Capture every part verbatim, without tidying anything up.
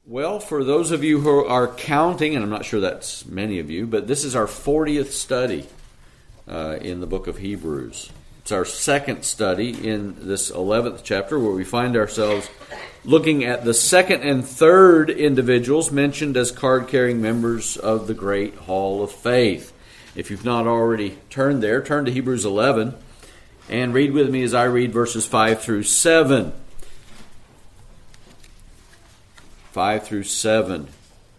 Well, for those of you who are counting, and I'm not sure that's many of you, but this is our fortieth study uh, in the book of Hebrews. It's our second study in this eleventh chapter, where we find ourselves looking at the second and third individuals mentioned as card-carrying members of the Great Hall of Faith. If you've not already turned there, turn to Hebrews eleven and read with me as I read verses five through seven. five through seven.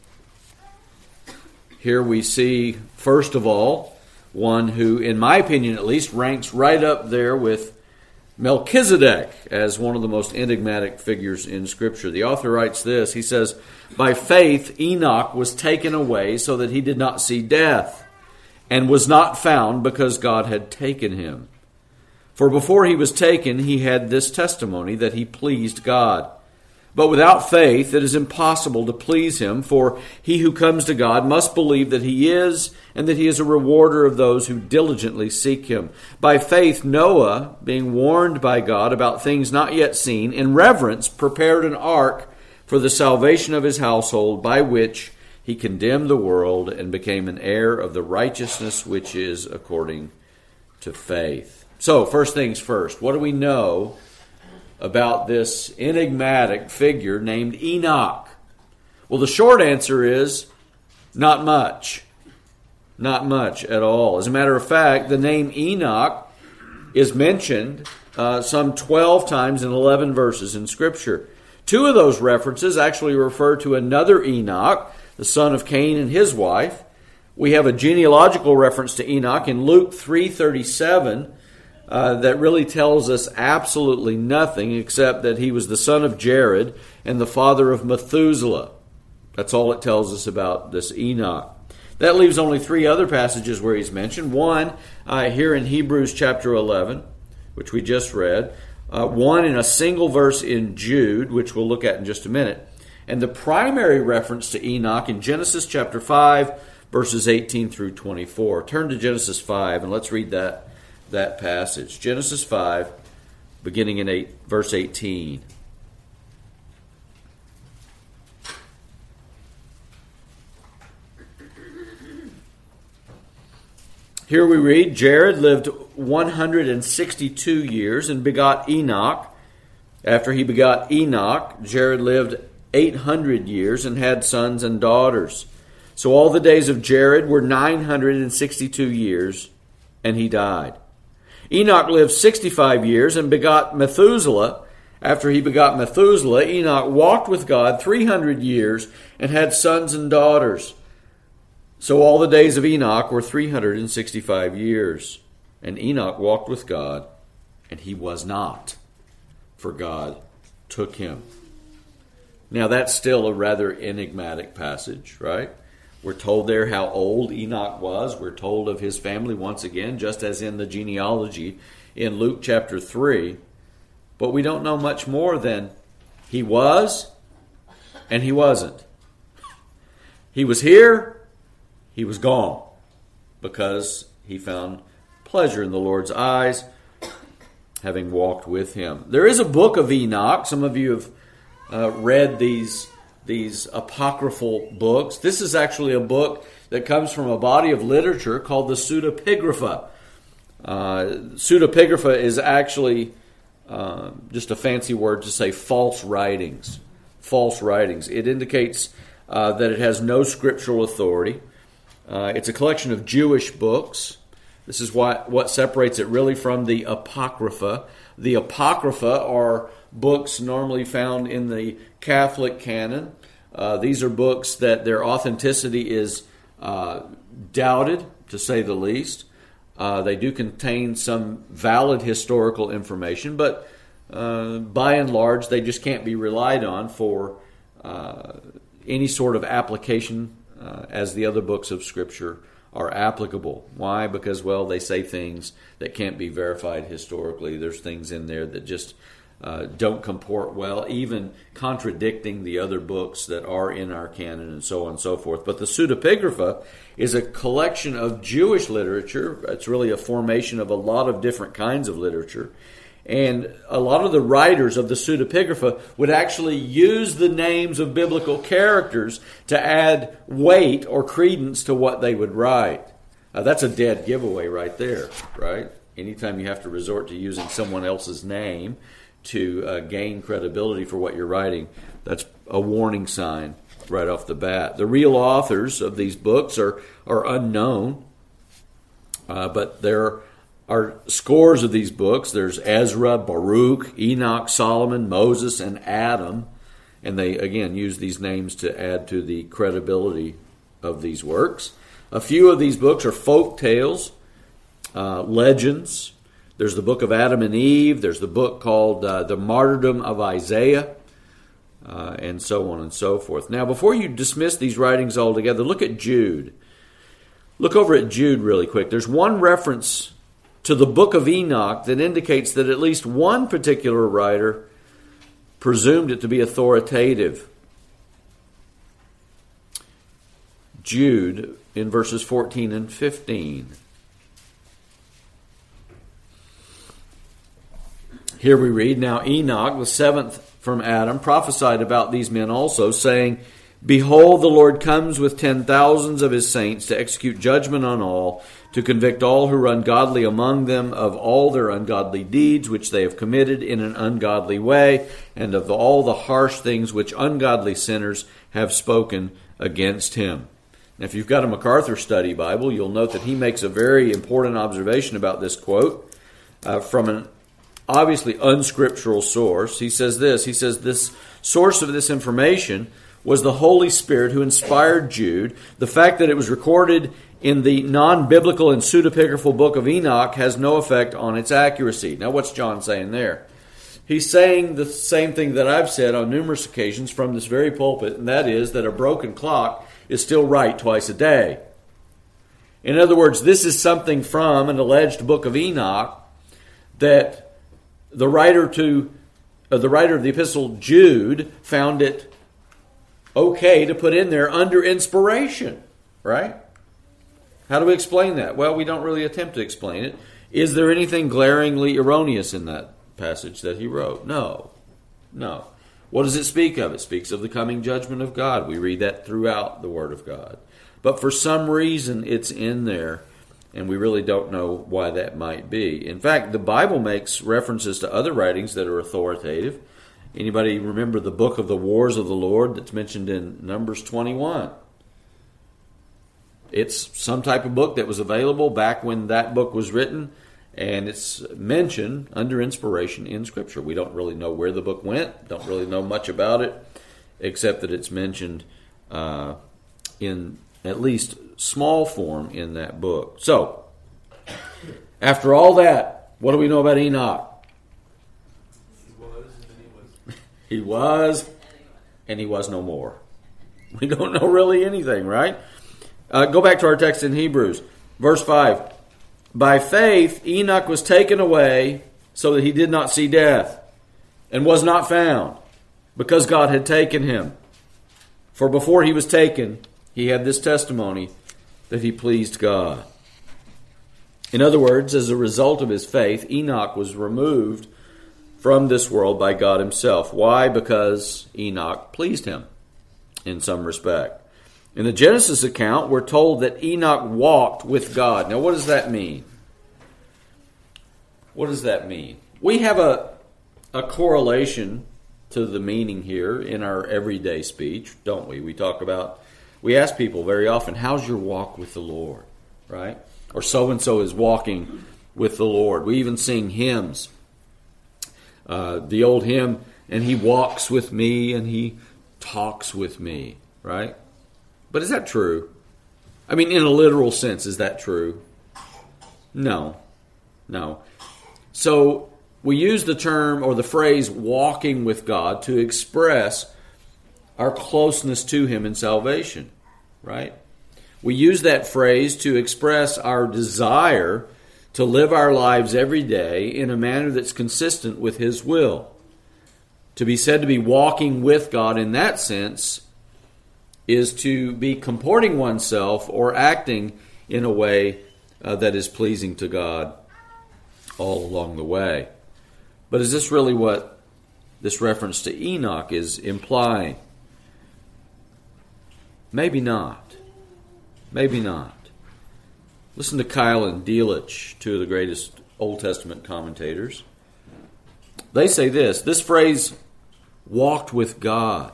Here we see, first of all, one who, in my opinion at least, ranks right up there with Melchizedek as one of the most enigmatic figures in Scripture. The author writes this, he says, "By faith Enoch was taken away so that he did not see death, and was not found because God had taken him. For before he was taken, he had this testimony that he pleased God. But without faith it is impossible to please him, for he who comes to God must believe that he is, and that he is a rewarder of those who diligently seek him. By faith Noah, being warned by God about things not yet seen, in reverence prepared an ark for the salvation of his household, by which he condemned the world and became an heir of the righteousness which is according to faith." So, first things first, what do we know about this enigmatic figure named Enoch? Well, the short answer is not much. Not much at all. As a matter of fact, the name Enoch is mentioned uh, some twelve times in eleven verses in Scripture. Two of those references actually refer to another Enoch, the son of Cain and his wife. We have a genealogical reference to Enoch in Luke three thirty-seven, Uh, that really tells us absolutely nothing except that he was the son of Jared and the father of Methuselah. That's all it tells us about this Enoch. That leaves only three other passages where he's mentioned. One uh, here in Hebrews chapter eleven, which we just read. Uh, one in a single verse in Jude, which we'll look at in just a minute. And the primary reference to Enoch in Genesis chapter five, verses eighteen through twenty-four. Turn to Genesis five and let's read that. that passage. Genesis five, beginning in eight, verse eighteen. Here we read, "Jared lived one hundred sixty-two years and begot Enoch. After he begot Enoch, Jared lived eight hundred years and had sons and daughters. So all the days of Jared were nine hundred sixty-two years, and he died. Enoch lived sixty-five years and begot Methuselah. After he begot Methuselah, Enoch walked with God three hundred years and had sons and daughters. So all the days of Enoch were three hundred sixty-five years. And Enoch walked with God, and he was not, for God took him." Now that's still a rather enigmatic passage, right? We're told there how old Enoch was. We're told of his family once again, just as in the genealogy in Luke chapter three. But we don't know much more than he was and he wasn't. He was here, he was gone, because he found pleasure in the Lord's eyes, having walked with him. There is a book of Enoch. Some of you have uh, read these These apocryphal books. This is actually a book that comes from a body of literature called the Pseudepigrapha. Uh, Pseudepigrapha is actually uh, just a fancy word to say false writings. False writings. It indicates uh, that it has no scriptural authority. Uh, it's a collection of Jewish books. This is what, what separates it really from the Apocrypha. The Apocrypha are books normally found in the Catholic canon. Uh, these are books that their authenticity is uh, doubted, to say the least. Uh, they do contain some valid historical information, but uh, by and large, they just can't be relied on for uh, any sort of application uh, as the other books of Scripture are applicable. Why? Because, well, they say things that can't be verified historically. There's things in there that just Uh, don't comport well, even contradicting the other books that are in our canon and so on and so forth. But the Pseudepigrapha is a collection of Jewish literature. It's really a formation of a lot of different kinds of literature. And a lot of the writers of the pseudepigrapha would actually use the names of biblical characters to add weight or credence to what they would write. Uh, that's a dead giveaway right there, right? Anytime you have to resort to using someone else's name to uh, gain credibility for what you're writing, that's a warning sign right off the bat. The real authors of these books are, are unknown, uh, but there are scores of these books. There's Ezra, Baruch, Enoch, Solomon, Moses, and Adam. And they, again, use these names to add to the credibility of these works. A few of these books are folk tales, uh, legends. There's the book of Adam and Eve. There's the book called uh, The Martyrdom of Isaiah, uh, and so on and so forth. Now, before you dismiss these writings altogether, look at Jude. Look over at Jude really quick. There's one reference to the book of Enoch that indicates that at least one particular writer presumed it to be authoritative. Jude in verses fourteen and fifteen. Here we read, "Now Enoch, the seventh from Adam, prophesied about these men also, saying, Behold, the Lord comes with ten thousands of his saints to execute judgment on all, to convict all who are ungodly among them of all their ungodly deeds which they have committed in an ungodly way, and of all the harsh things which ungodly sinners have spoken against him." Now, if you've got a MacArthur Study Bible, you'll note that he makes a very important observation about this quote uh, from an obviously unscriptural source. He says this, he says, "This source of this information was the Holy Spirit who inspired Jude. The fact that it was recorded in the non-biblical and pseudepigraphal book of Enoch has no effect on its accuracy." Now, what's John saying there? He's saying the same thing that I've said on numerous occasions from this very pulpit, and that is that a broken clock is still right twice a day. In other words, this is something from an alleged book of Enoch that the writer to uh, the writer of the epistle Jude found it okay to put in there under inspiration, right? How do we explain that? Well, we don't really attempt to explain it. Is there anything glaringly erroneous in that passage that he wrote? No. No. What does it speak of? It speaks of the coming judgment of God. We read that throughout the Word of God. But for some reason, it's in there, and we really don't know why that might be. In fact, the Bible makes references to other writings that are authoritative. Anybody remember the book of the Wars of the Lord that's mentioned in Numbers twenty-one? It's some type of book that was available back when that book was written, and it's mentioned under inspiration in Scripture. We don't really know where the book went, don't really know much about it, except that it's mentioned uh, in at least small form in that book. So, after all that, what do we know about Enoch? He was, and then he was. He was, and he was no more. We don't know really anything, right? Uh, go back to our text in Hebrews, verse five. "By faith Enoch was taken away so that he did not see death, and was not found, because God had taken him. For before he was taken, he had this testimony, that he pleased God." In other words, as a result of his faith, Enoch was removed from this world by God himself. Why? Because Enoch pleased him in some respect. In the Genesis account, we're told that Enoch walked with God. Now, what does that mean? What does that mean? We have a, a correlation to the meaning here in our everyday speech, don't we? We talk about, we ask people very often, how's your walk with the Lord, right? Or so-and-so is walking with the Lord. We even sing hymns. Uh, the old hymn, "And he walks with me and he talks with me," right? But is that true? I mean, in a literal sense, is that true? No. No. So we use the term or the phrase walking with God to express our closeness to him in salvation, right? We use that phrase to express our desire to live our lives every day in a manner that's consistent with his will. To be said to be walking with God in that sense is to be comporting oneself or acting in a way uh, that is pleasing to God all along the way. But is this really what this reference to Enoch is implying? Maybe not. Maybe not. Listen to Keil and Delitzsch, two of the greatest Old Testament commentators. They say this: this phrase, walked with God,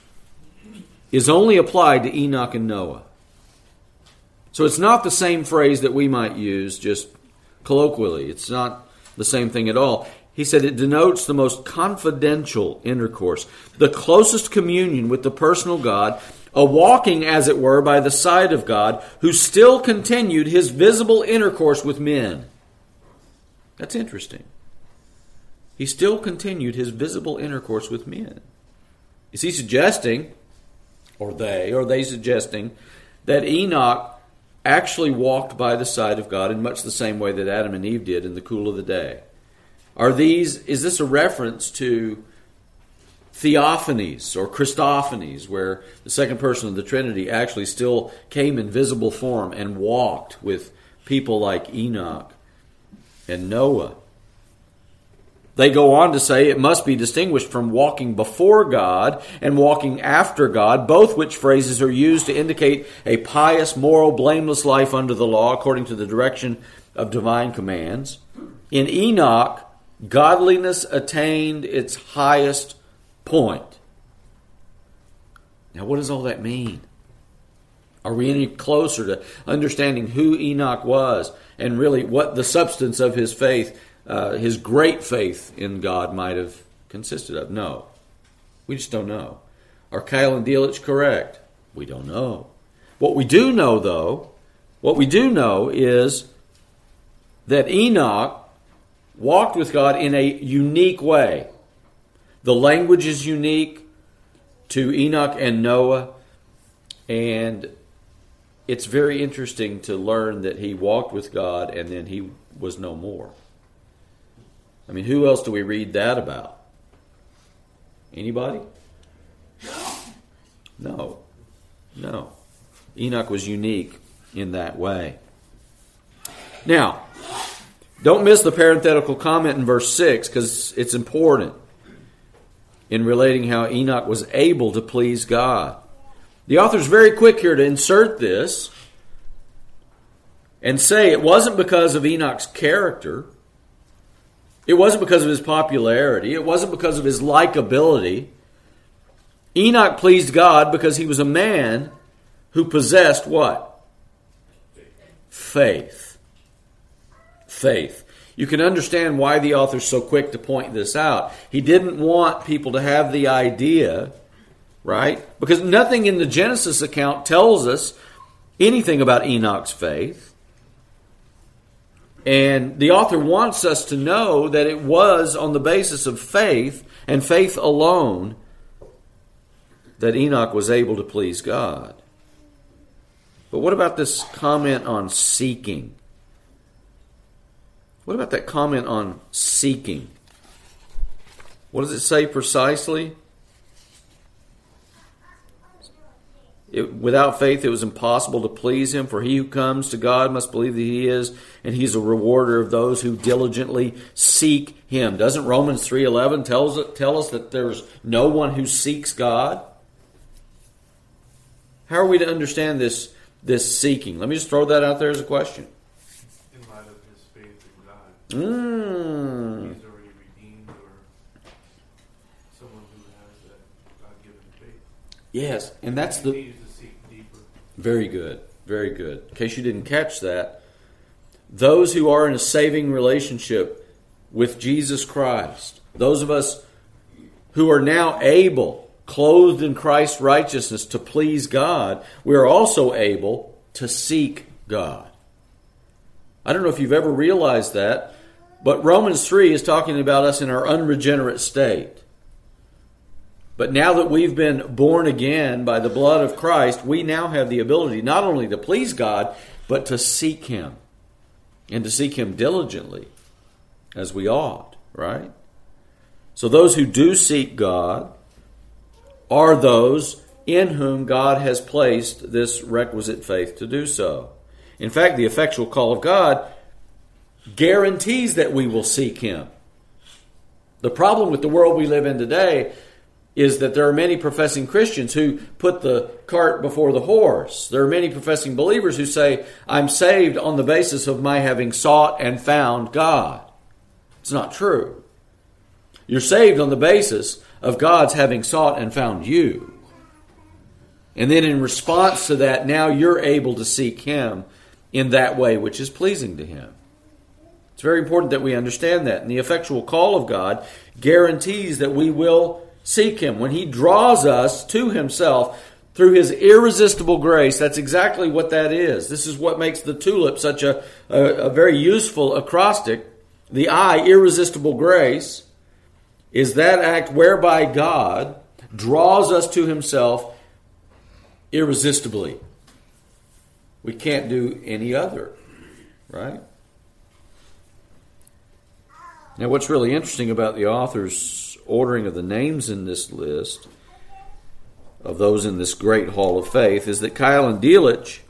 is only applied to Enoch and Noah. So it's not the same phrase that we might use just colloquially. It's not the same thing at all. He said it denotes the most confidential intercourse, the closest communion with the personal God, a walking, as it were, by the side of God, who still continued his visible intercourse with men. That's interesting. He still continued his visible intercourse with men. Is he suggesting, or they, or they suggesting, that Enoch actually walked by the side of God in much the same way that Adam and Eve did in the cool of the day? Are these, is this a reference to theophanies or Christophanies, where the second person of the Trinity actually still came in visible form and walked with people like Enoch and Noah? They go on to say it must be distinguished from walking before God and walking after God, both which phrases are used to indicate a pious, moral, blameless life under the law according to the direction of divine commands. In Enoch, godliness attained its highest point. Now, what does all that mean? Are we any closer to understanding who Enoch was and really what the substance of his faith, uh, his great faith in God, might have consisted of? No. We just don't know. Are Keil and Delitzsch correct? We don't know. What we do know, though, what we do know is that Enoch walked with God in a unique way. The language is unique to Enoch and Noah, and it's very interesting to learn that he walked with God and then he was no more. I mean, who else do we read that about? Anybody? No. No. Enoch was unique in that way. Now, don't miss the parenthetical comment in verse six, because it's important in relating how Enoch was able to please God. The author's very quick here to insert this and say it wasn't because of Enoch's character. It wasn't because of his popularity. It wasn't because of his likability. Enoch pleased God because he was a man who possessed what? Faith. Faith. You can understand why the author's so quick to point this out. He didn't want people to have the idea, right? Because nothing in the Genesis account tells us anything about Enoch's faith. And the author wants us to know that it was on the basis of faith and faith alone that Enoch was able to please God. But what about this comment on seeking? What about that comment on seeking? What does it say precisely? It, without faith it was impossible to please him, for he who comes to God must believe that he is, and he's a rewarder of those who diligently seek him. Doesn't Romans three eleven tells tell us that there's no one who seeks God? How are we to understand this, this seeking? Let me just throw that out there as a question. In light of his faith in God. Mm. He's already redeemed, or someone who has that God-given faith. Yes, and that's the... He needs to seek deeper. Very good, very good. In case you didn't catch that, those who are in a saving relationship with Jesus Christ, those of us who are now able, clothed in Christ's righteousness, to please God, we are also able to seek God. I don't know if you've ever realized that, but Romans three is talking about us in our unregenerate state. But now that we've been born again by the blood of Christ, we now have the ability not only to please God, but to seek him. And to seek him diligently, as we ought, right? So those who do seek God are those in whom God has placed this requisite faith to do so. In fact, the effectual call of God guarantees that we will seek him. The problem with the world we live in today is that there are many professing Christians who put the cart before the horse. There are many professing believers who say, I'm saved on the basis of my having sought and found God. It's not true. You're saved on the basis of God's having sought and found you. And then in response to that, now you're able to seek Him in that way which is pleasing to Him. It's very important that we understand that. And the effectual call of God guarantees that we will seek Him. When He draws us to Himself through His irresistible grace, that's exactly what that is. This is what makes the tulip such a, a, a very useful acrostic. The I, irresistible grace, is that act whereby God draws us to Himself irresistibly. We can't do any other, right? Now, what's really interesting about the author's ordering of the names in this list of those in this great hall of faith is that Keil and Delitzsch,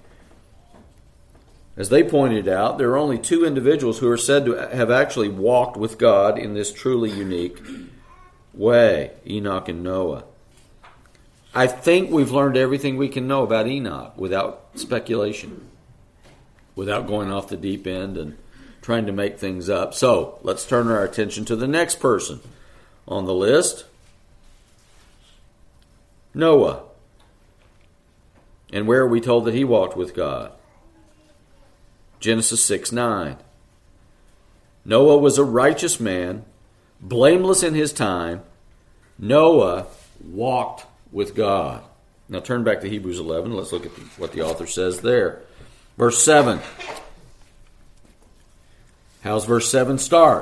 as they pointed out, there are only two individuals who are said to have actually walked with God in this truly unique way, Enoch and Noah. I think we've learned everything we can know about Enoch without speculation, without going off the deep end and trying to make things up. So, let's turn our attention to the next person on the list, Noah. And where are we told that he walked with God? Genesis six nine. Noah was a righteous man, blameless in his time. Noah walked with God. Now turn back to Hebrews eleven. Let's look at the, what the author says there. Verse seven. How's verse seven start?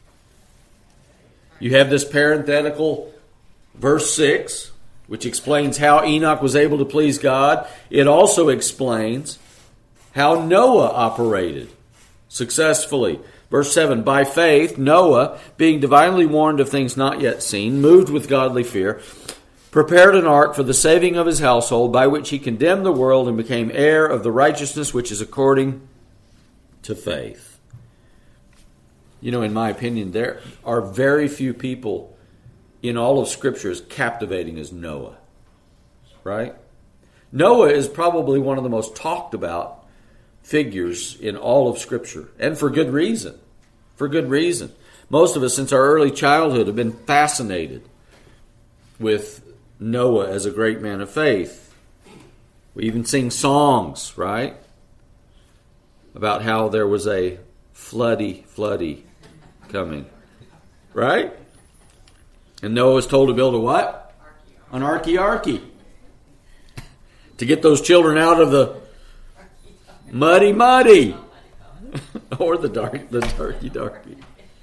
You have this parenthetical verse six, which explains how Enoch was able to please God. It also explains how Noah operated successfully. Verse seven, by faith, Noah, being divinely warned of things not yet seen, moved with godly fear, prepared an ark for the saving of his household, by which he condemned the world and became heir of the righteousness which is according to faith. You know, in my opinion, there are very few people in all of Scripture as captivating as Noah. Right? Noah is probably one of the most talked about figures in all of Scripture. And for good reason. For good reason. Most of us, since our early childhood, have been fascinated with Noah as a great man of faith. We even sing songs, right? About how there was a floody, floody coming. Right? And Noah was told to build a what? An arky-arky. To get those children out of the muddy, muddy. Or the dark, the darky, darky.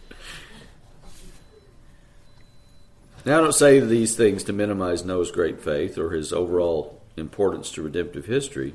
Now, I don't say these things to minimize Noah's great faith or his overall importance to redemptive history.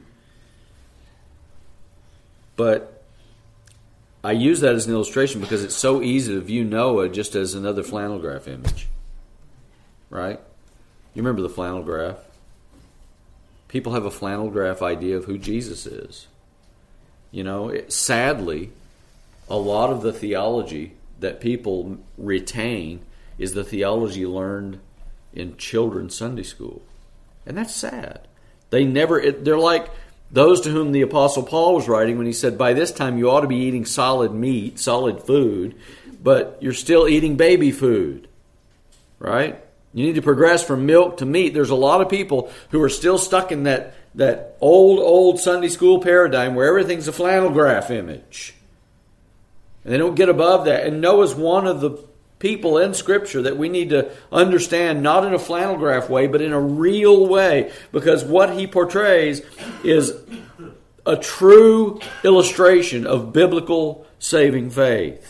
But I use that as an illustration because it's so easy to view Noah just as another flannel graph image. Right? You remember the flannel graph? People have a flannel graph idea of who Jesus is. You know, it, sadly, a lot of the theology that people retain is the theology learned in children's Sunday school. And that's sad. They never, it, they're like those to whom the Apostle Paul was writing when he said, by this time you ought to be eating solid meat, solid food, but you're still eating baby food. Right? You need to progress from milk to meat. There's a lot of people who are still stuck in that, that old, old Sunday school paradigm where everything's a flannel graph image. And they don't get above that. And Noah's one of the people in Scripture that we need to understand, not in a flannel graph way, but in a real way. Because what he portrays is a true illustration of biblical saving faith.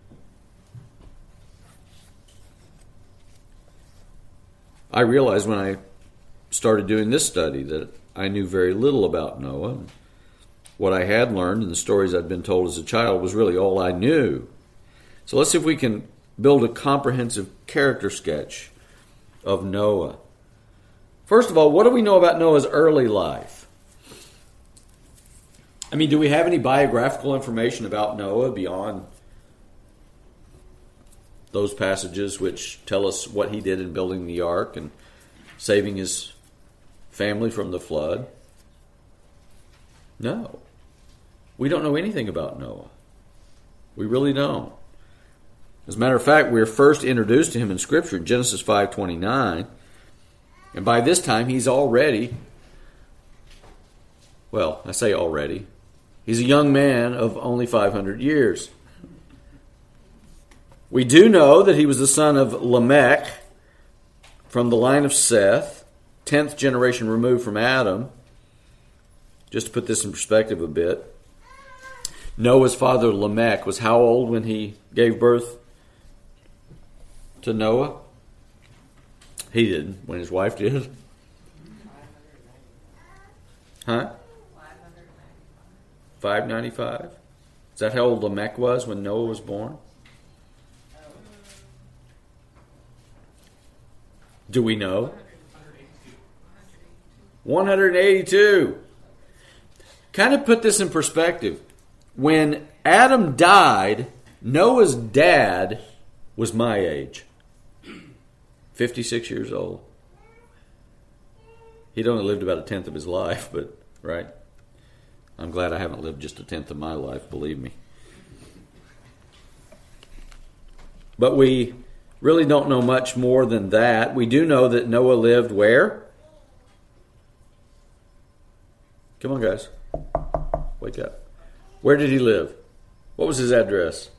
I realized when I started doing this study that I knew very little about Noah. What I had learned and the stories I'd been told as a child was really all I knew. So let's see if we can build a comprehensive character sketch of Noah. First of all, what do we know about Noah's early life? I mean, do we have any biographical information about Noah beyond those passages which tell us what he did in building the ark and saving his family from the flood? No. We don't know anything about Noah. We really don't. As a matter of fact, we're first introduced to him in Scripture in Genesis five twenty-nine. And by this time, he's already, well, I say already, he's a young man of only five hundred years. We do know that he was the son of Lamech from the line of Seth, tenth generation removed from Adam. Just to put this in perspective a bit, Noah's father Lamech was how old when he gave birth to Noah? He didn't, when his wife did. Huh? five ninety-five? Is that how old Lamech was when Noah was born? Do we know? one hundred eighty-two. Kind of put this in perspective. When Adam died, Noah's dad was my age. fifty-six years old. He'd only lived about a tenth of his life, but, right? I'm glad I haven't lived just a tenth of my life, believe me. But we really don't know much more than that. We do know that Noah lived where? Come on, guys. Wake up. Where did he live? What was his address?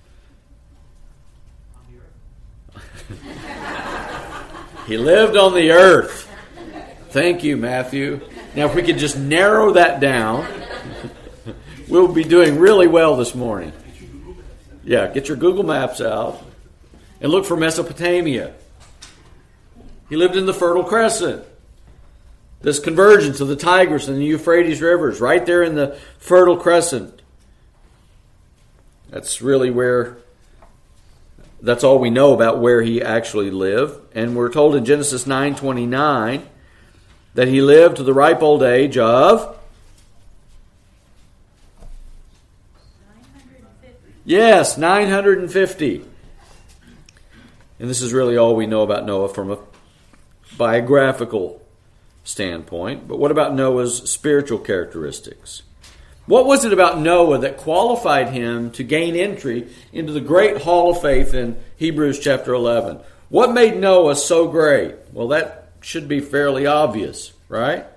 He lived on the earth. Thank you, Matthew. Now, if we could just narrow that down, we'll be doing really well this morning. Yeah, get your Google Maps out and look for Mesopotamia. He lived in the Fertile Crescent. This convergence of the Tigris and the Euphrates rivers, right there in the Fertile Crescent. That's really where, that's all we know about where he actually lived. And we're told in Genesis nine twenty-nine that he lived to the ripe old age of? Yes, nine hundred fifty. And this is really all we know about Noah from a biographical standpoint. But what about Noah's spiritual characteristics? What was it about Noah that qualified him to gain entry into the great hall of faith in Hebrews chapter eleven? What made Noah so great? Well, that should be fairly obvious, right?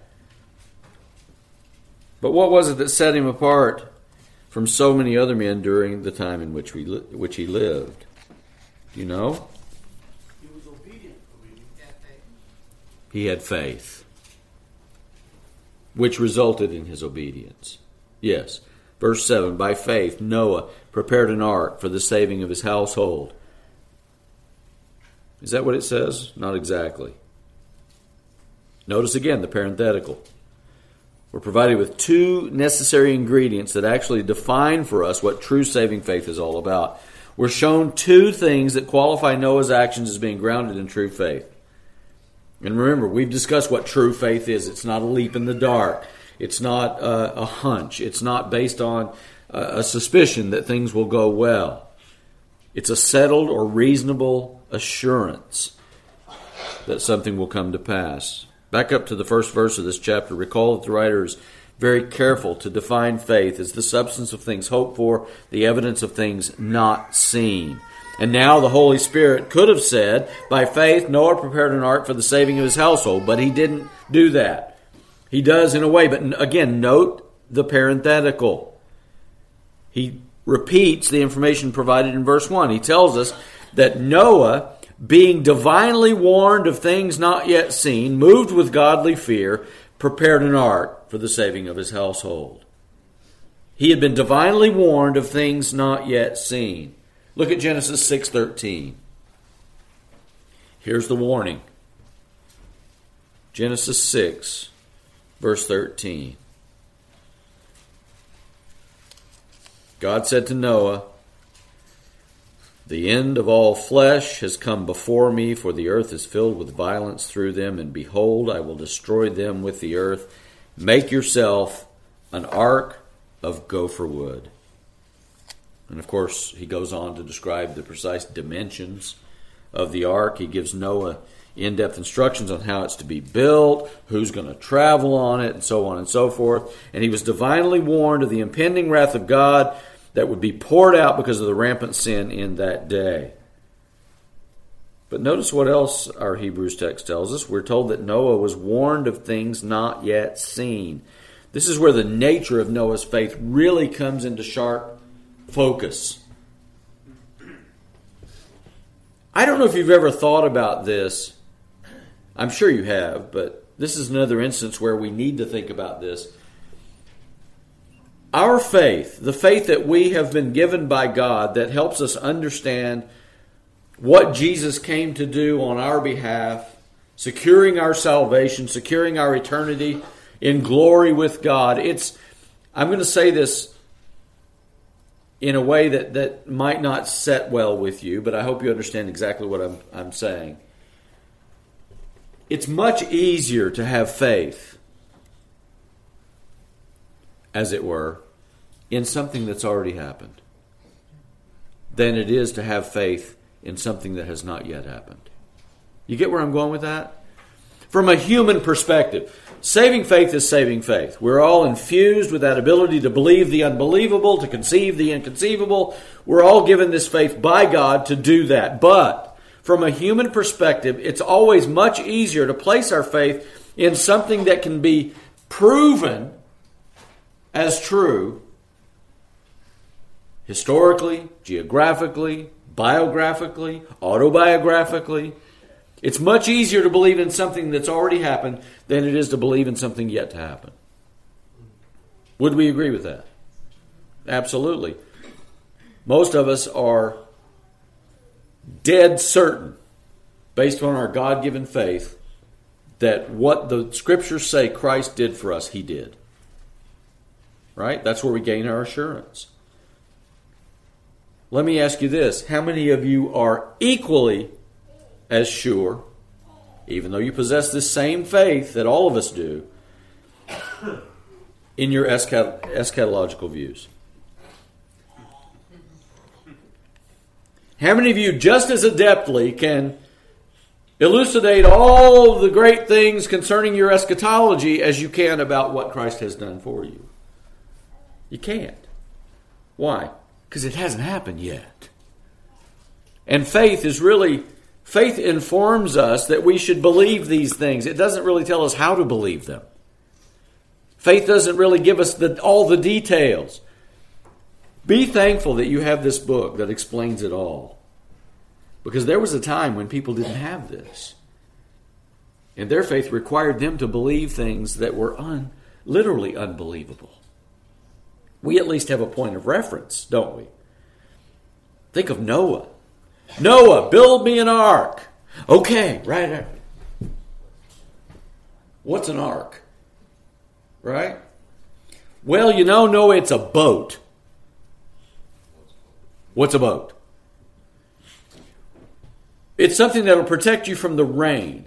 But what was it that set him apart from so many other men during the time in which we li- which he lived? Do you know? He was obedient. He had faith, which resulted in his obedience. Yes. Verse seven, by faith Noah prepared an ark for the saving of his household. Is that what it says? Not exactly. Notice again the parenthetical. We're provided with two necessary ingredients that actually define for us what true saving faith is all about. We're shown two things that qualify Noah's actions as being grounded in true faith. And remember, we've discussed what true faith is. It's not a leap in the dark. It's not a, a hunch. It's not based on a, a suspicion that things will go well. It's a settled or reasonable assurance that something will come to pass. Back up to the first verse of this chapter. Recall that the writer is very careful to define faith as the substance of things hoped for, the evidence of things not seen. And now the Holy Spirit could have said, by faith Noah prepared an ark for the saving of his household, but he didn't do that. He does in a way, but again, note the parenthetical. He repeats the information provided in verse one. He tells us that Noah, being divinely warned of things not yet seen, moved with godly fear, prepared an ark for the saving of his household. He had been divinely warned of things not yet seen. Look at Genesis six thirteen. Here's the warning. Genesis six, verse thirteen. God said to Noah, the end of all flesh has come before me, for the earth is filled with violence through them, and behold, I will destroy them with the earth. Make yourself an ark of gopher wood. And of course, he goes on to describe the precise dimensions of the ark. He gives Noah in-depth instructions on how it's to be built, who's going to travel on it, and so on and so forth. And he was divinely warned of the impending wrath of God that would be poured out because of the rampant sin in that day. But notice what else our Hebrews text tells us. We're told that Noah was warned of things not yet seen. This is where the nature of Noah's faith really comes into sharp focus. I don't know if you've ever thought about this. I'm sure you have, but this is another instance where we need to think about this. Our faith, the faith that we have been given by God that helps us understand what Jesus came to do on our behalf, securing our salvation, securing our eternity in glory with God. It's, I'm going to say this in a way that, that might not set well with you, but I hope you understand exactly what I'm, I'm saying. It's much easier to have faith, as it were, in something that's already happened than it is to have faith in something that has not yet happened. You get where I'm going with that? From a human perspective, saving faith is saving faith. We're all infused with that ability to believe the unbelievable, to conceive the inconceivable. We're all given this faith by God to do that. But from a human perspective, it's always much easier to place our faith in something that can be proven as true historically, geographically, biographically, autobiographically. It's much easier to believe in something that's already happened than it is to believe in something yet to happen. Would we agree with that? Absolutely. Most of us are dead certain, based on our God-given faith, that what the Scriptures say Christ did for us, He did. Right? That's where we gain our assurance. Let me ask you this. How many of you are equally as sure, even though you possess this same faith that all of us do, in your eschat- eschatological views? How many of you just as adeptly can elucidate all the great things concerning your eschatology as you can about what Christ has done for you? You can't. Why? Because it hasn't happened yet. And faith is really, faith informs us that we should believe these things. It doesn't really tell us how to believe them. Faith doesn't really give us the, all the details. Be thankful that you have this book that explains it all. Because there was a time when people didn't have this. And their faith required them to believe things that were un, literally unbelievable. We at least have a point of reference, don't we? Think of Noah. Noah, build me an ark. Okay, right there. What's an ark? Right? Well, you know, Noah, it's a boat. What's a boat? It's something that will protect you from the rain.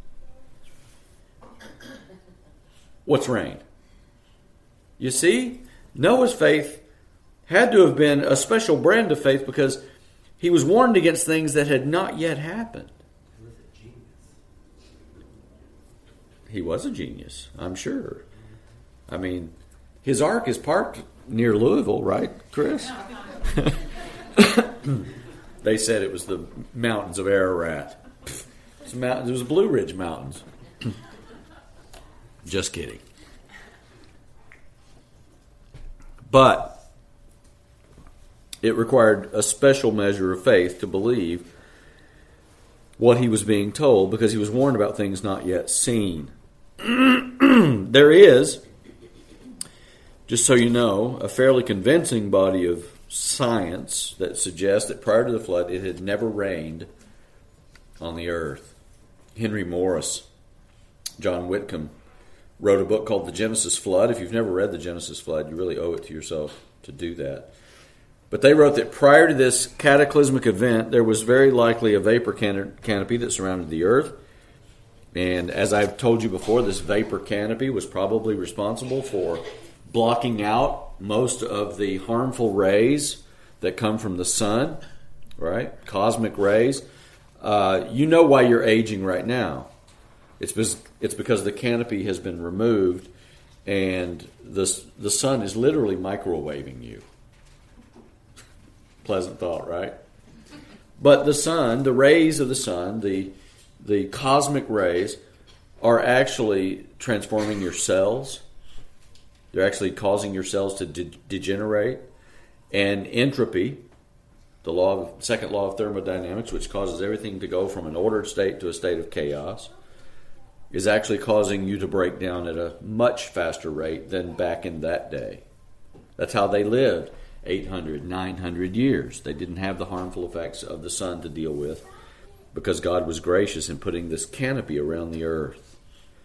What's rain? You see, Noah's faith had to have been a special brand of faith because he was warned against things that had not yet happened. He was a genius, I'm sure. I mean, his ark is parked near Louisville, right, Chris? They said it was the mountains of Ararat. It was, mountains, it was Blue Ridge Mountains. Just kidding. But it required a special measure of faith to believe what he was being told because he was warned about things not yet seen. There is, just so you know, a fairly convincing body of science that suggests that prior to the flood it had never rained on the earth. Henry Morris, John Whitcomb, wrote a book called The Genesis Flood. If you've never read The Genesis Flood, you really owe it to yourself to do that. But they wrote that prior to this cataclysmic event, there was very likely a vapor can- canopy that surrounded the earth. And as I've told you before, this vapor canopy was probably responsible for blocking out most of the harmful rays that come from the sun, right? Cosmic rays. Uh, you know why you're aging right now. It's because, it's because the canopy has been removed and the, the sun is literally microwaving you. Pleasant thought, right? But the sun, the rays of the sun, the, the cosmic rays, are actually transforming your cells. They're actually causing your cells to de- degenerate. And entropy, the law of, second law of thermodynamics, which causes everything to go from an ordered state to a state of chaos, is actually causing you to break down at a much faster rate than back in that day. That's how they lived eight hundred, nine hundred years. They didn't have the harmful effects of the sun to deal with because God was gracious in putting this canopy around the earth.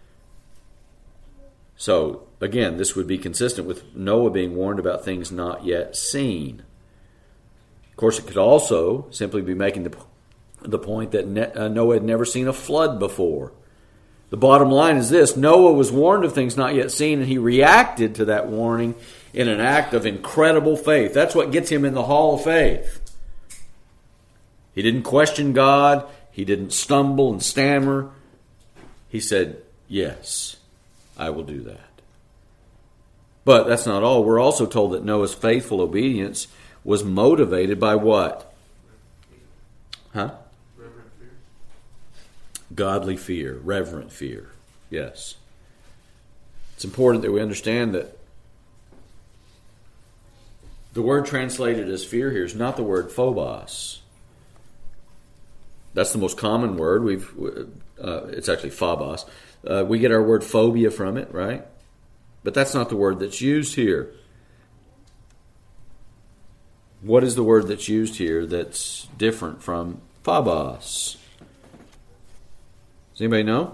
So, again, this would be consistent with Noah being warned about things not yet seen. Of course, it could also simply be making the, the point that ne- uh, Noah had never seen a flood before. The bottom line is this: Noah was warned of things not yet seen, and he reacted to that warning in an act of incredible faith. That's what gets him in the hall of faith. He didn't question God. He didn't stumble and stammer. He said, yes, I will do that. But that's not all. We're also told that Noah's faithful obedience was motivated by what? Huh? Reverent fear. Godly fear, reverent fear. Yes. It's important that we understand that the word translated as fear here is not the word phobos. That's the most common word. We've uh, it's actually phobos. Uh, we get our word phobia from it, right? But that's not the word that's used here. What is the word that's used here that's different from phobos? Does anybody know?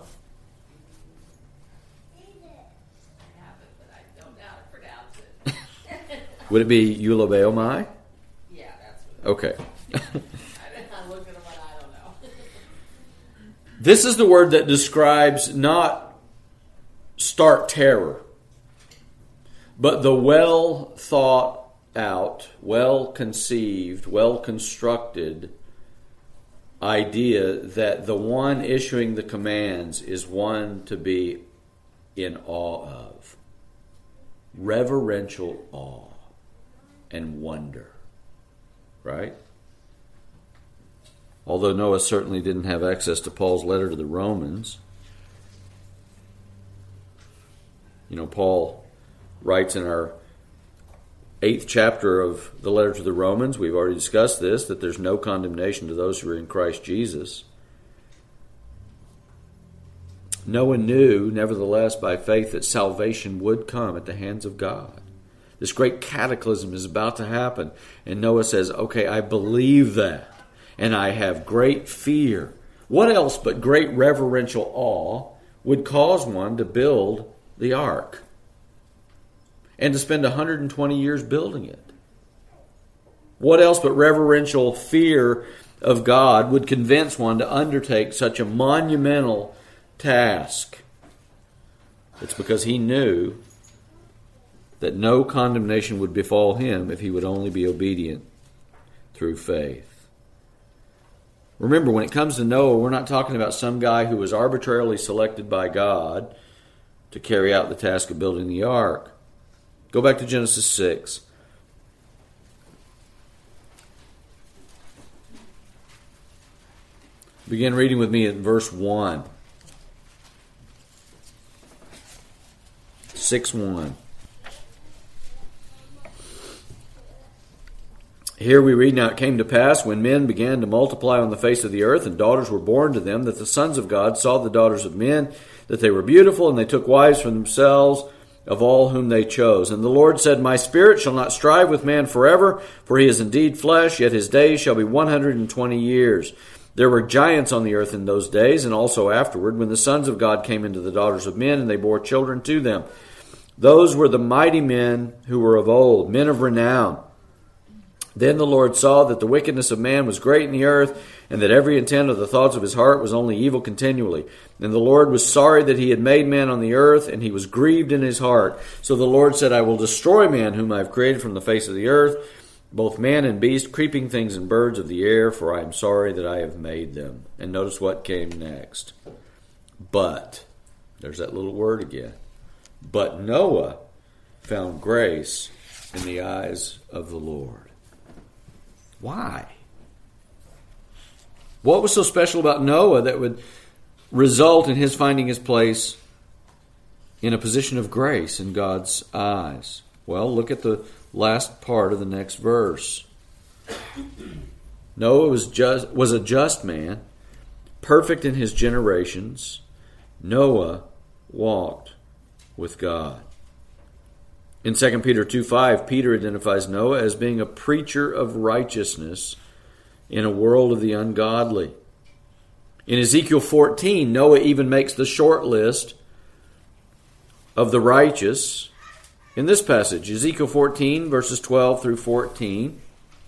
I have it, but I don't know how to pronounce it. Would it be eulobeomai? Yeah, that's what Okay. I I'm looking at what I don't know. This is the word that describes not stark terror, but the well thought out, well conceived, well constructed idea that the one issuing the commands is one to be in awe of. Reverential awe and wonder. Right? Although Noah certainly didn't have access to Paul's letter to the Romans. You know, Paul writes in our eighth chapter of the letter to the Romans, we've already discussed this, that there's no condemnation to those who are in Christ Jesus. Noah knew, nevertheless, by faith that salvation would come at the hands of God. This great cataclysm is about to happen. And Noah says, okay, I believe that. And I have great fear. What else but great reverential awe would cause one to build the ark? And to spend one hundred twenty years building it? What else but reverential fear of God would convince one to undertake such a monumental task? It's because he knew that no condemnation would befall him if he would only be obedient through faith. Remember, when it comes to Noah, we're not talking about some guy who was arbitrarily selected by God to carry out the task of building the ark. Go back to Genesis six. Begin reading with me at verse one. six one. Here we read, now it came to pass when men began to multiply on the face of the earth and daughters were born to them, that the sons of God saw the daughters of men, that they were beautiful, and they took wives for themselves of all whom they chose. And the Lord said, my spirit shall not strive with man forever, for he is indeed flesh, yet his days shall be one hundred twenty years. There were giants on the earth in those days, and also afterward, when the sons of God came into the daughters of men, and they bore children to them. Those were the mighty men who were of old, men of renown. Then the Lord saw that the wickedness of man was great in the earth, and that every intent of the thoughts of his heart was only evil continually. And the Lord was sorry that he had made man on the earth, and he was grieved in his heart. So the Lord said, I will destroy man whom I have created from the face of the earth, both man and beast, creeping things and birds of the air, for I am sorry that I have made them. And notice what came next. But, there's that little word again. But Noah found grace in the eyes of the Lord. Why? What was so special about Noah that would result in his finding his place in a position of grace in God's eyes? Well, look at the last part of the next verse. Noah was just was a just man, perfect in his generations. Noah walked with God. In Second Peter two five, Peter identifies Noah as being a preacher of righteousness in a world of the ungodly. In Ezekiel fourteen, Noah even makes the short list of the righteous. In this passage, Ezekiel fourteen, verses twelve through fourteen,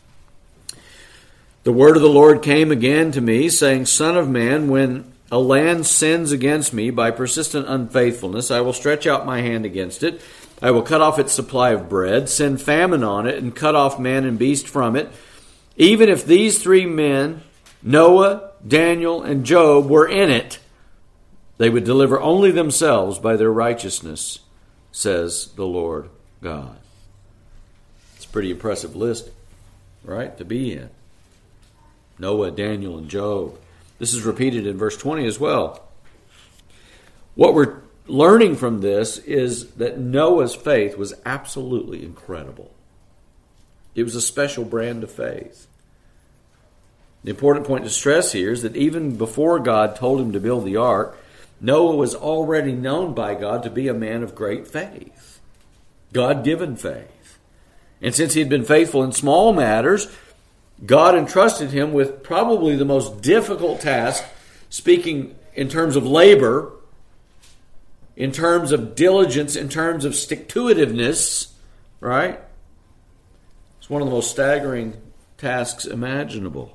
the word of the Lord came again to me, saying, Son of man, when a land sins against me by persistent unfaithfulness, I will stretch out my hand against it. I will cut off its supply of bread, send famine on it, and cut off man and beast from it. Even if these three men, Noah, Daniel, and Job, were in it, they would deliver only themselves by their righteousness, says the Lord God. It's a pretty impressive list, right, to be in. Noah, Daniel, and Job. This is repeated in verse twenty as well. What we're learning from this is that Noah's faith was absolutely incredible. It was a special brand of faith. The important point to stress here is that even before God told him to build the ark, Noah was already known by God to be a man of great faith. God-given faith. And since he had been faithful in small matters, God entrusted him with probably the most difficult task, speaking in terms of labor, in terms of diligence, in terms of stick-to-itiveness, right? It's one of the most staggering tasks imaginable.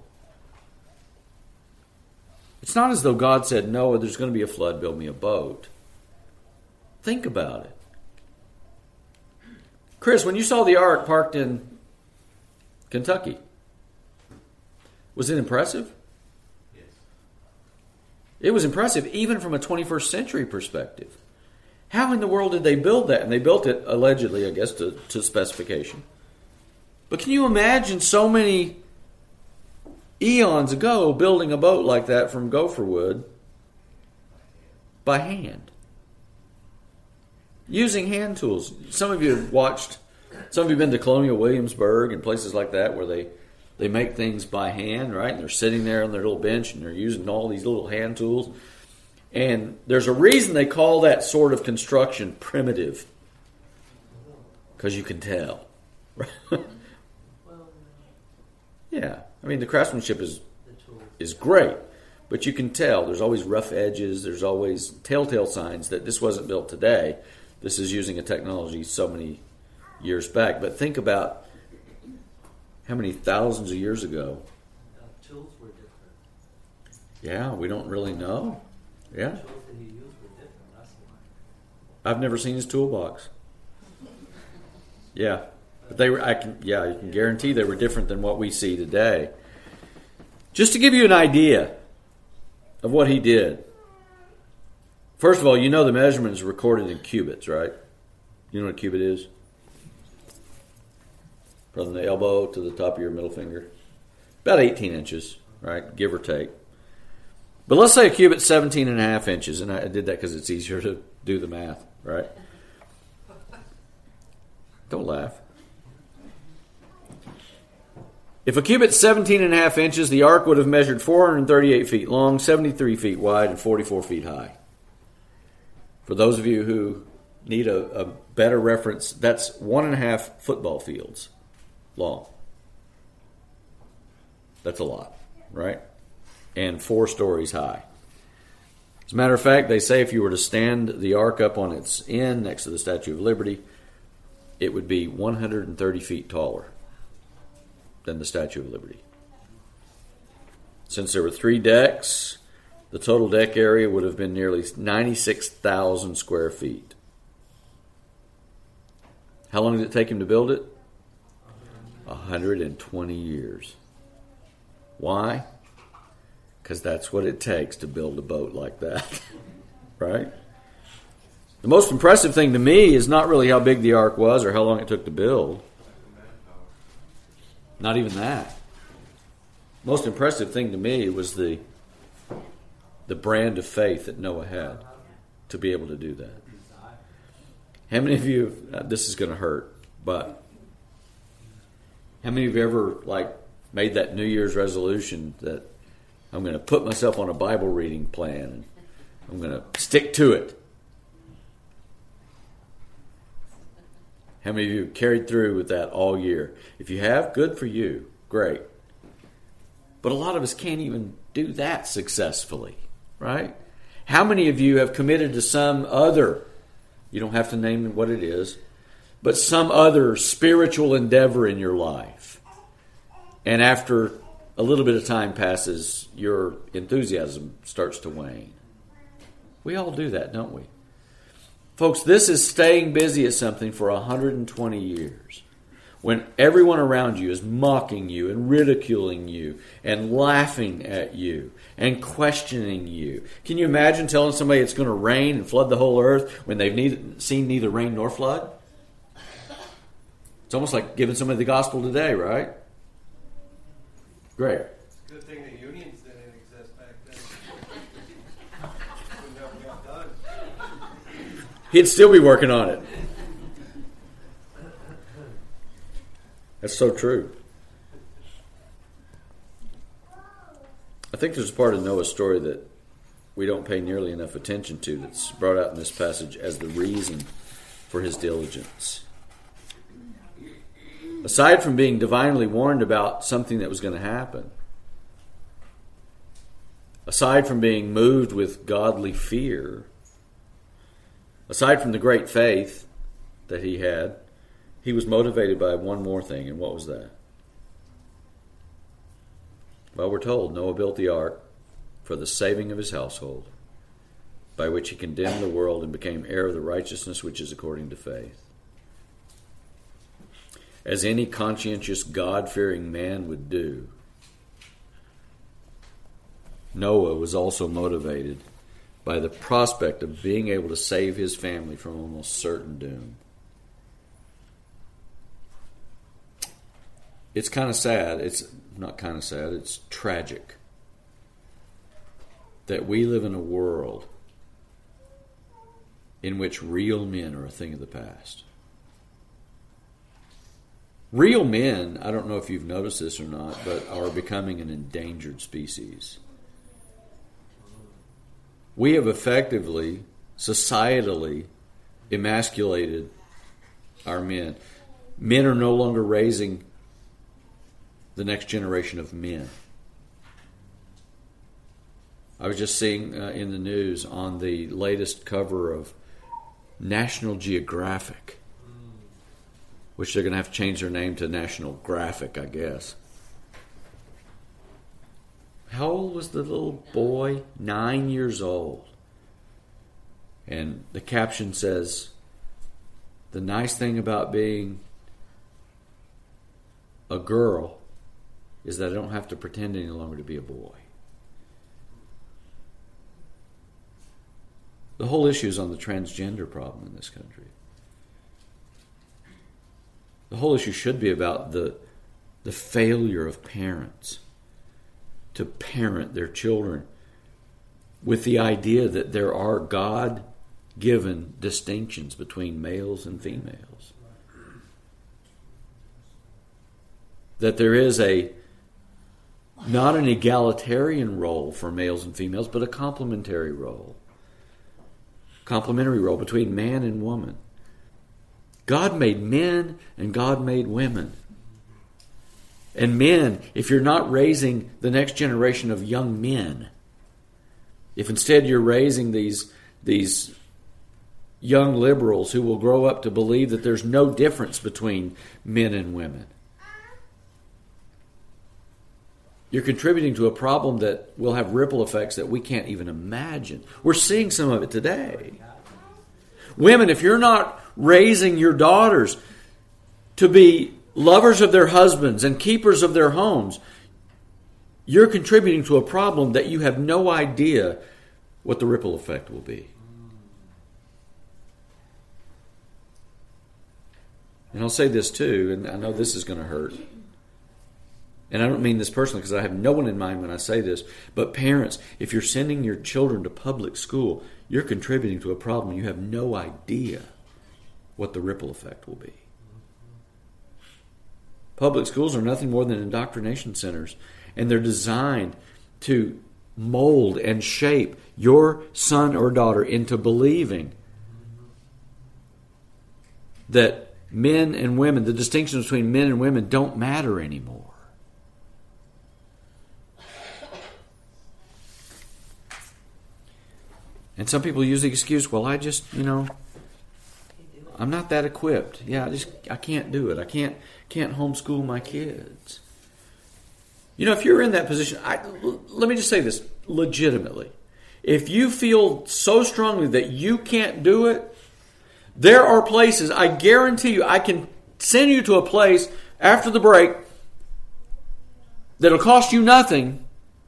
It's not as though God said, Noah, there's going to be a flood, build me a boat. Think about it. Chris, when you saw the ark parked in Kentucky, was it impressive? Yes. It was impressive even from a twenty-first century perspective. How in the world did they build that? And they built it, allegedly, I guess, to, to specification. But can you imagine so many eons ago building a boat like that from gopher wood by hand? Using hand tools. Some of you have watched, some of you have been to Colonial Williamsburg and places like that where they, they make things by hand, right? And they're sitting there on their little bench and they're using all these little hand tools. And there's a reason they call that sort of construction primitive. Because you can tell. Yeah. I mean, the craftsmanship is is great. But you can tell. There's always rough edges. There's always telltale signs that this wasn't built today. This is using a technology so many years back. But think about how many thousands of years ago. Uh, tools were different. Yeah, we don't really know. Yeah. The tools that he used were different. That's why. I've never seen his toolbox. Yeah. But they were I can yeah, you can guarantee they were different than what we see today. Just to give you an idea of what he did. First of all, you know the measurement is recorded in cubits, right? You know what a cubit is? From the elbow to the top of your middle finger. About eighteen inches, right? Give or take. But let's say a cubit's seventeen and a half inches, and I did that because it's easier to do the math, right? Don't laugh. If a cubit's seventeen and a half inches, the ark would have measured four hundred thirty-eight feet long, seventy-three feet wide, and forty-four feet high. For those of you who need a, a better reference, that's one and a half football fields long. That's a lot, right? And four stories high. As a matter of fact, they say if you were to stand the ark up on its end next to the Statue of Liberty, it would be one hundred thirty feet taller than the Statue of Liberty. Since there were three decks, the total deck area would have been nearly ninety-six thousand square feet. How long did it take him to build it? one hundred twenty years. Why? Because that's what it takes to build a boat like that. Right? The most impressive thing to me is not really how big the ark was or how long it took to build. Not even that. Most impressive thing to me was the the brand of faith that Noah had to be able to do that. How many of you, uh, this is going to hurt, but how many of you ever like made that New Year's resolution that I'm going to put myself on a Bible reading plan and I'm going to stick to it? How many of you carried through with that all year? If you have, good for you. Great. But a lot of us can't even do that successfully, right? How many of you have committed to some other, you don't have to name what it is, but some other spiritual endeavor in your life? And after a little bit of time passes, your enthusiasm starts to wane. We all do that, don't we? Folks, this is staying busy at something for one hundred twenty years. When everyone around you is mocking you and ridiculing you and laughing at you and questioning you. Can you imagine telling somebody it's going to rain and flood the whole earth when they've neither, seen neither rain nor flood? It's almost like giving somebody the gospel today, right? Great. Good thing the unions didn't exist back then. Would never got done. He'd still be working on it. That's so true. I think there's a part of Noah's story that we don't pay nearly enough attention to that's brought out in this passage as the reason for his diligence. Aside from being divinely warned about something that was going to happen, aside from being moved with godly fear, aside from the great faith that he had, he was motivated by one more thing, and what was that? Well, we're told Noah built the ark for the saving of his household, by which he condemned the world and became heir of the righteousness which is according to faith. As any conscientious, God-fearing man would do, Noah was also motivated by the prospect of being able to save his family from almost certain doom. It's kind of sad. It's not kind of sad. It's tragic that we live in a world in which real men are a thing of the past. Real men, I don't know if you've noticed this or not, but are becoming an endangered species. We have effectively, societally, emasculated our men. Men are no longer raising the next generation of men. I was just seeing uh, in the news on the latest cover of National Geographic, which they're going to have to change their name to National Graphic, I guess. How old was the little boy? Nine years old. And the caption says, "The nice thing about being a girl is that I don't have to pretend any longer to be a boy." The whole issue is on the transgender problem in this country. The whole issue should be about the, the failure of parents to parent their children with the idea that there are God-given distinctions between males and females. That there is a not an egalitarian role for males and females, but a complementary role. Complementary role between man and woman. God made men and God made women. And men, if you're not raising the next generation of young men, if instead you're raising these, these young liberals who will grow up to believe that there's no difference between men and women, you're contributing to a problem that will have ripple effects that we can't even imagine. We're seeing some of it today. Women, if you're not raising your daughters to be lovers of their husbands and keepers of their homes, you're contributing to a problem that you have no idea what the ripple effect will be. And I'll say this too, and I know this is going to hurt. And I don't mean this personally because I have no one in mind when I say this. But parents, if you're sending your children to public school, you're contributing to a problem. You have no idea what the ripple effect will be. Public schools are nothing more than indoctrination centers. And they're designed to mold and shape your son or daughter into believing that men and women, the distinctions between men and women don't matter anymore. And some people use the excuse, well, I just, you know, I'm not that equipped. Yeah, I just, I can't do it. I can't, can't homeschool my kids. You know, if you're in that position, I, let me just say this legitimately. If you feel so strongly that you can't do it, there are places, I guarantee you, I can send you to a place after the break that'll cost you nothing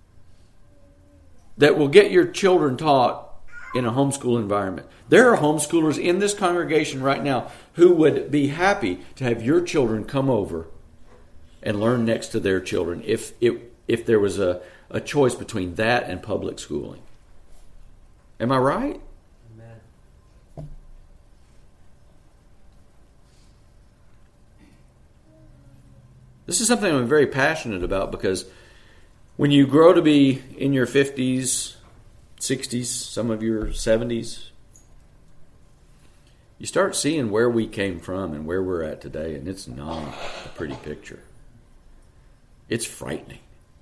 that will get your children taught in a homeschool environment. There are homeschoolers in this congregation right now who would be happy to have your children come over and learn next to their children if if, if there was a, a choice between that and public schooling. Am I right? Amen. This is something I'm very passionate about because when you grow to be in your fifties, sixties, some of your seventies, you start seeing where we came from and where we're at today, and it's not a pretty picture. It's frightening.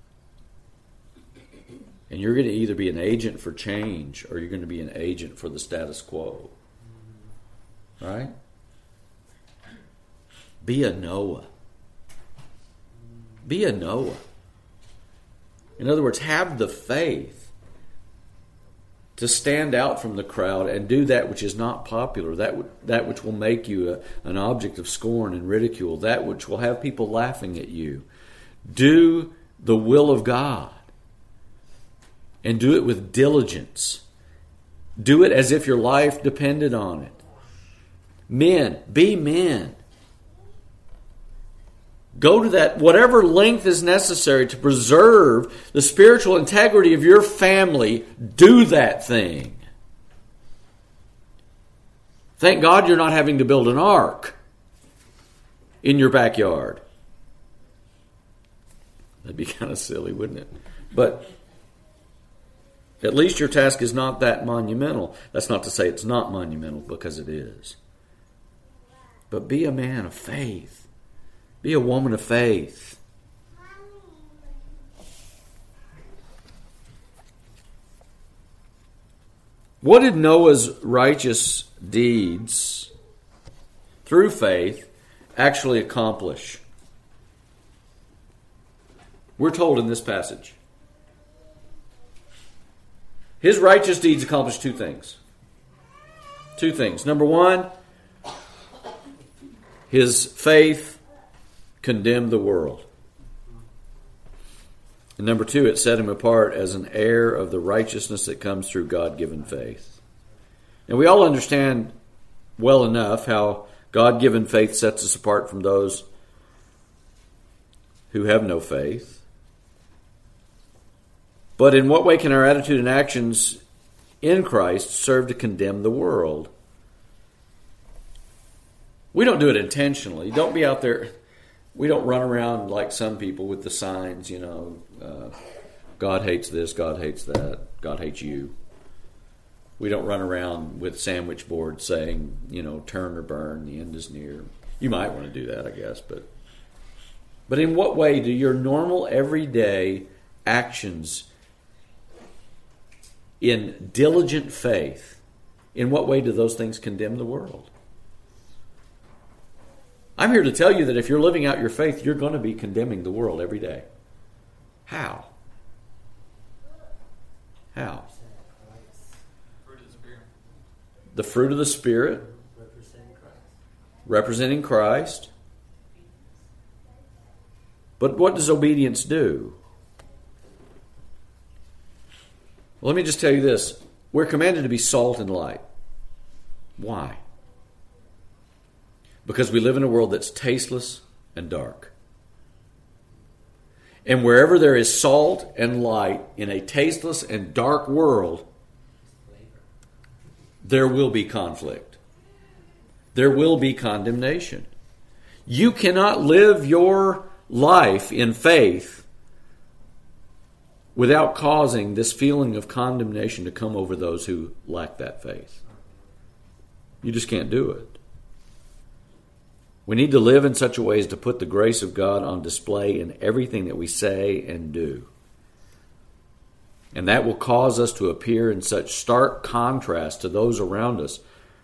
And you're going to either be an agent for change or you're going to be an agent for the status quo. Right? Be a Noah. Be a Noah. In other words, have the faith to stand out from the crowd and do that which is not popular, that that which will make you a, an object of scorn and ridicule, that which will have people laughing at you. Do the will of God. And do it with diligence. Do it as if your life depended on it. Men, be men. Go to that, whatever length is necessary to preserve the spiritual integrity of your family. Do that thing. Thank God you're not having to build an ark in your backyard. That'd be kind of silly, wouldn't it? But at least your task is not that monumental. That's not to say it's not monumental, because it is. But be a man of faith. Be a woman of faith. What did Noah's righteous deeds through faith actually accomplish? We're told in this passage. His righteous deeds accomplished two things. Two things. Number one, his faith condemned the world. And number two, it set him apart as an heir of the righteousness that comes through God-given faith. And we all understand well enough how God-given faith sets us apart from those who have no faith. But in what way can our attitude and actions in Christ serve to condemn the world? We don't do it intentionally. Don't be out there. We don't run around like some people with the signs, you know, uh, God hates this, God hates that, God hates you. We don't run around with sandwich boards saying, you know, turn or burn, the end is near. You might want to do that, I guess. But, but in what way do your normal, everyday actions in diligent faith, in what way do those things condemn the world? I'm here to tell you that if you're living out your faith, you're going to be condemning the world every day. How? How? Fruit of the Spirit. The fruit of the Spirit, Representing Christ. representing Christ. But what does obedience do? Well, let me just tell you this. We're commanded to be salt and light. Why? Because we live in a world that's tasteless and dark. And wherever there is salt and light in a tasteless and dark world, there will be conflict. There will be condemnation. You cannot live your life in faith without causing this feeling of condemnation to come over those who lack that faith. You just can't do it. We need to live in such a way as to put the grace of God on display in everything that we say and do. And that will cause us to appear in such stark contrast to those around us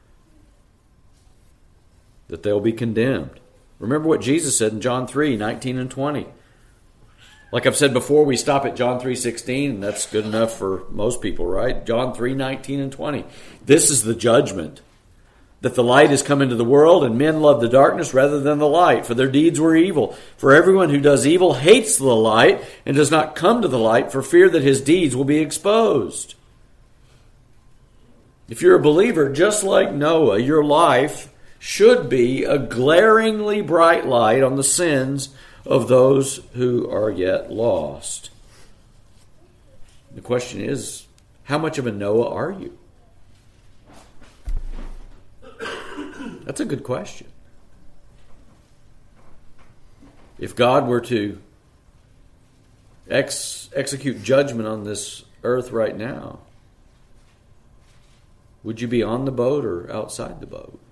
that they'll be condemned. Remember what Jesus said in John three, nineteen and twenty. Like I've said before, we stop at John three sixteen, and that's good enough for most people, right? John three nineteen and twenty. This is the judgment, that the light has come into the world, and men love the darkness rather than the light, for their deeds were evil. For everyone who does evil hates the light and does not come to the light for fear that his deeds will be exposed. If you're a believer, just like Noah, your life should be a glaringly bright light on the sins of those who are yet lost. The question is, how much of a Noah are you? That's a good question. If God were to ex- execute judgment on this earth right now, would you be on the boat or outside the boat?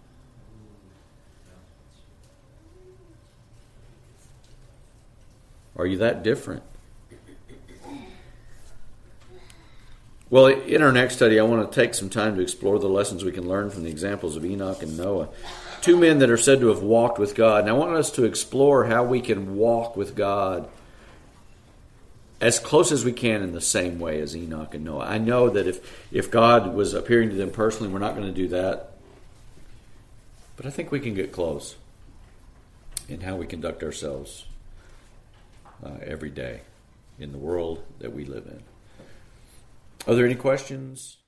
Are you that different? Well, in our next study, I want to take some time to explore the lessons we can learn from the examples of Enoch and Noah, two men that are said to have walked with God. And I want us to explore how we can walk with God as close as we can in the same way as Enoch and Noah. I know that if, if God was appearing to them personally, we're not going to do that. But I think we can get close in how we conduct ourselves uh, every day in the world that we live in. Are there any questions?